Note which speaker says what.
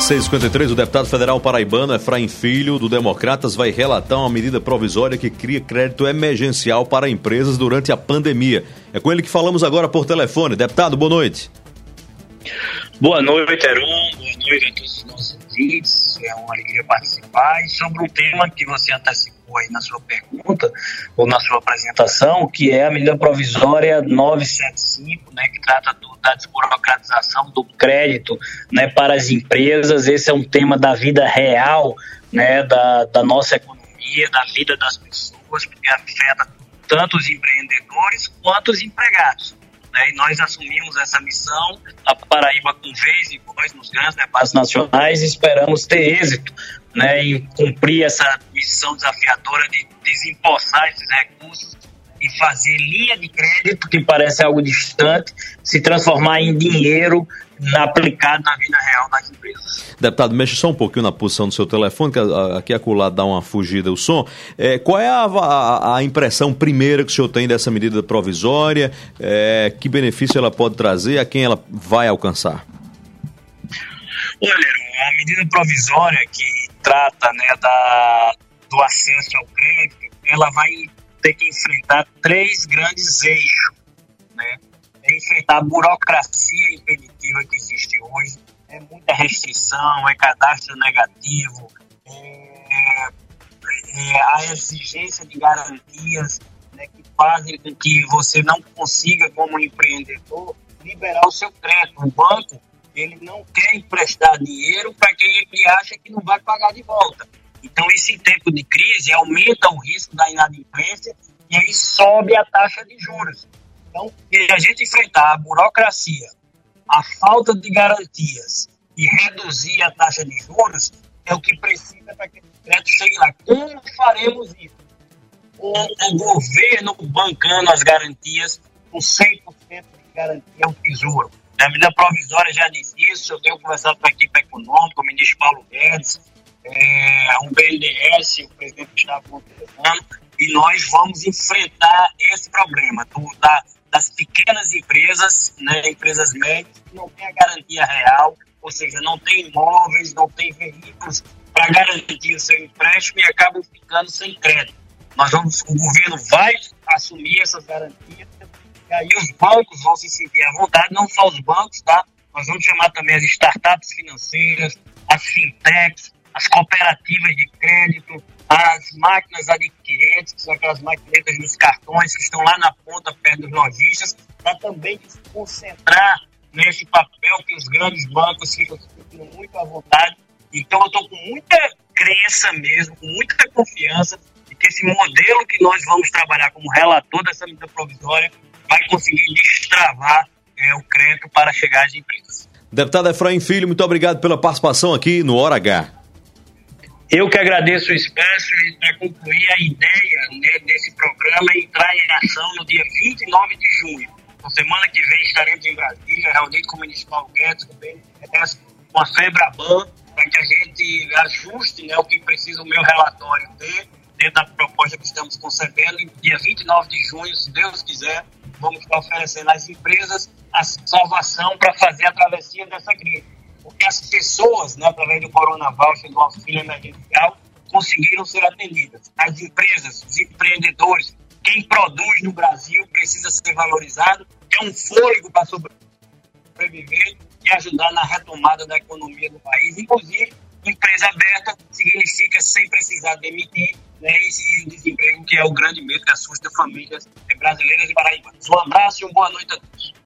Speaker 1: 6h53, o deputado federal paraibano Efraim Filho, do Democratas, vai relatar uma medida provisória que cria crédito emergencial para empresas durante a pandemia. É com ele que falamos agora por telefone. Deputado, boa noite.
Speaker 2: Boa noite, Heron. Boa noite a todos os nossos ouvintes. É uma alegria participar. E sobre um tema que você antecipou aí na sua pergunta, ou na sua apresentação, que é a medida provisória 975, né, que trata da desburocratização do crédito, né, para as empresas. Esse é um tema da vida real, né, da nossa economia, da vida das pessoas, porque afeta tanto os empreendedores quanto os empregados. E nós assumimos essa missão, a Paraíba com vez e voz nos grandes debates nacionais, e esperamos ter êxito, né, em cumprir essa missão desafiadora de desempossar esses recursos e fazer linha de crédito, que parece algo distante, se transformar em dinheiro aplicado na vida real das empresas.
Speaker 1: Deputado, mexa só um pouquinho na posição do seu telefone, que aqui e acolá dá uma fugida o som. Qual é a impressão primeira que o senhor tem dessa medida provisória? Que benefício ela pode trazer? A quem ela vai alcançar?
Speaker 2: Olha, a medida provisória que trata, né, do acesso ao crédito, ela vai ter que enfrentar 3 grandes eixos, né? Enfrentar a burocracia impeditiva que existe hoje, muita restrição, cadastro negativo, a exigência de garantias, né, que fazem com que você não consiga, como empreendedor, liberar o seu crédito. O banco, ele não quer emprestar dinheiro para quem ele acha que não vai pagar de volta. Então, isso em tempo de crise aumenta o risco da inadimplência e aí sobe a taxa de juros. Então, se a gente enfrentar a burocracia, a falta de garantias e reduzir a taxa de juros, é o que precisa para que o crédito chegue lá. Como faremos isso? O governo bancando as garantias com 100% de garantia ao Tesouro. A medida provisória já diz isso. Eu tenho conversado com a equipe econômica, o ministro Paulo Guedes, o BNDES, o presidente Gustavo Montenegro, e nós vamos enfrentar esse problema das pequenas empresas, né, empresas médias, que não têm a garantia real, ou seja, não tem imóveis, não tem veículos para garantir o seu empréstimo e acabam ficando sem crédito. O governo vai assumir essas garantias, e aí os bancos vão se sentir à vontade, não só os bancos, tá? Nós vamos chamar também as startups financeiras, as fintechs, as cooperativas de crédito, as máquinas adquirentes, que são aquelas maquinetas dos cartões que estão lá na ponta, perto dos lojistas, para também se concentrar nesse papel que os grandes bancos ficam muito à vontade. Então, eu estou com muita crença mesmo, com muita confiança de que esse modelo que nós vamos trabalhar como relator dessa medida provisória vai conseguir destravar o crédito para chegar às empresas.
Speaker 1: Deputado Efraim Filho, muito obrigado pela participação aqui no Hora H.
Speaker 2: Eu que agradeço o espaço, e para concluir a ideia, né, desse programa é entrar em ação no dia 29 de junho. Na semana que vem estaremos em Brasília, reunido com o ministro Paulo Guedes, com o BNDES, com a FEBRABAN, para que a gente ajuste, né, o que precisa o meu relatório ter, dentro da proposta que estamos concebendo. E dia 29 de junho, se Deus quiser, vamos estar oferecendo às empresas a salvação para fazer a travessia dessa crise. Porque as pessoas, né, através do Corona Voucher, do auxílio emergencial, conseguiram ser atendidas. As empresas, os empreendedores, quem produz no Brasil precisa ser valorizado, é um fôlego para sobreviver e ajudar na retomada da economia do país. Inclusive, empresa aberta significa sem precisar demitir, né, e o desemprego, que é o grande medo que assusta famílias brasileiras e paraibanas. Um abraço e uma boa noite a todos.